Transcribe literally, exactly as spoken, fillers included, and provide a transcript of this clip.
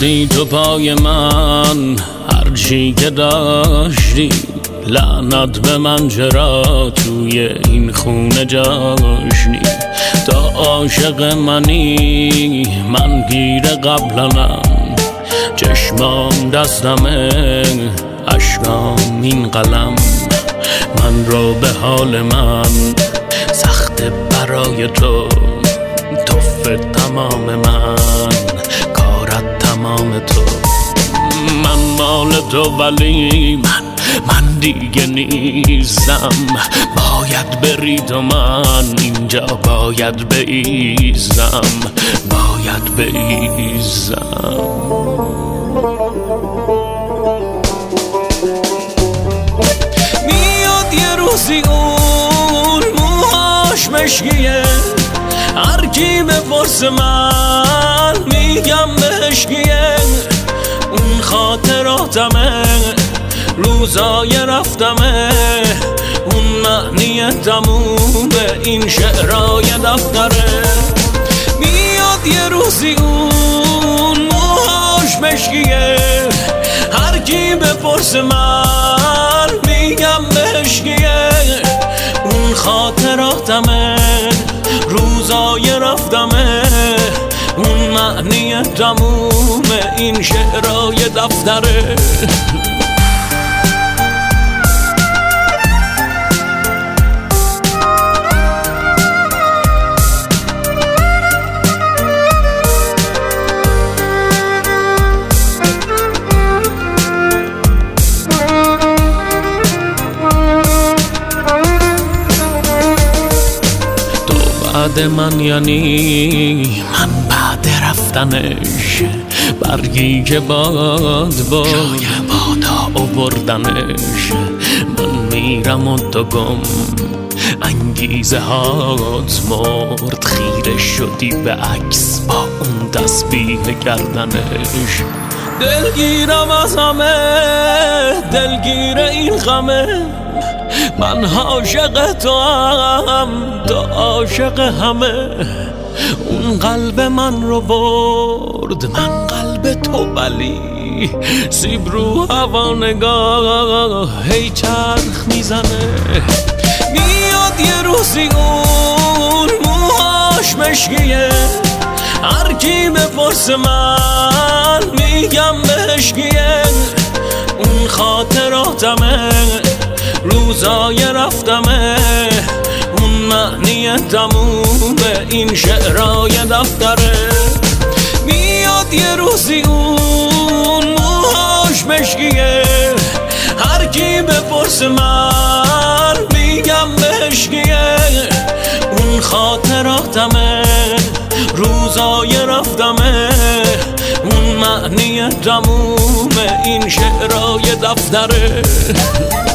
ریختی تو پای من هرچی که داشتی، لعنت به من چرا توی این خونه جاشتی. تا عاشق منی من گیر قبلنم، چشمام دستمه اشکام این قلم. من رو به حال من سخت برای تو، توف تمام من کارت تمام تو. من مال تو ولی من من دیگه نیستم، باید بری تو، من اینجا باید بایزم، باید بایزم. میاد یه روزی اون موهاش مشکیه، هر کی بپرسه من میگم بهشگیه. اون خاطراتمه روزای رفتمه، اون معنی تمومه این شعرهای دفتره. میاد یه روزی اون موهاش مشکیه، هر کی بپرسه من میگم بهشگیه. اون خاطراتمه روزای رفتمه، اون معنی تمومه این شعرهای دفتره. بعد من یعنی من بعد رفتنش، برگی که باد باد جای بادا آوردنش. من میرم و تو گم انگیزه هات مرد، خیره شدی به عکس با اون تسبیح گردنش. دلگیرم از همه دلگیر این غمه، من عاشق تو هم تو عاشق همه. اون قلب من رو برد من قلب تو، ولی سیب رو هوا نگاه هی چرخ میزنه. میاد یه روزی اون موهاش مشکیه، هر کی بپرسه من میگم بهشگیه. اون خاطراتمه روزای رفتمه، اون معنی تمومه این شعرهای دفتره. میاد یه روزی اون موهاش مشکیه، هر کی بپرسه من میگم بهشگیه. اون خاطراتمه روزای رفتمه، اون معنی تمومه این شعرهای دفتره.